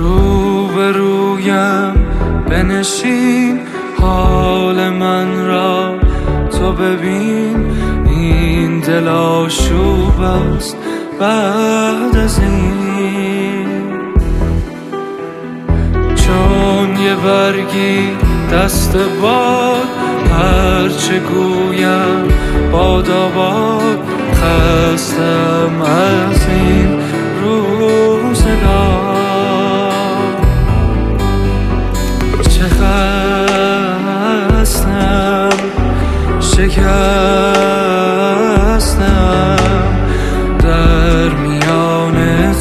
روبرویم بنشین، حال من را تو ببین. این دل آشوب است بعد از این، چون یه برگی دست باد. هرچه گویم باداباد، خستم از این روزگار. چه خستم، شکستم، در میان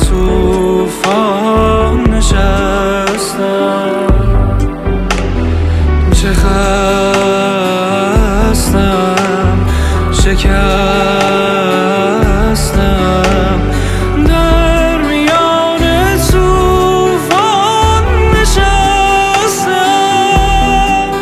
طوفان نشستم. چه خستم، شکستم، در میان طوفان نشستم.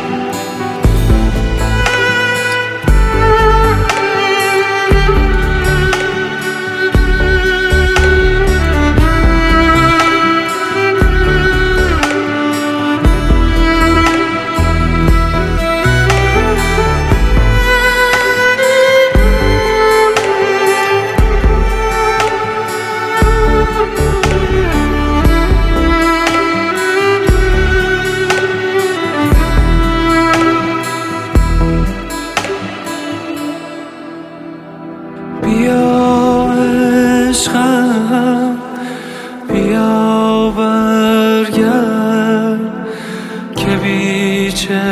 بیا عشقم، بیا برگرد، که بی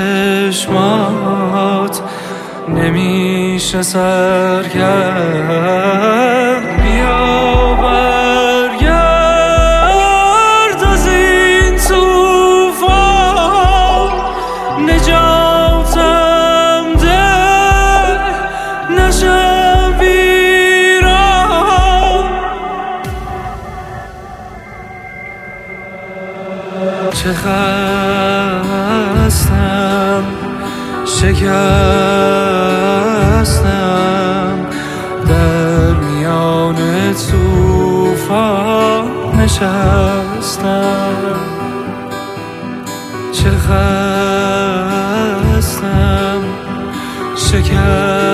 چشمات نمیشه سرگرد. بیا برگرد از این طوفان، نجاتم ده، نشم ویران. چه خستم، شکستم، در میان طوفان نشستم. چه خستم، شکستم،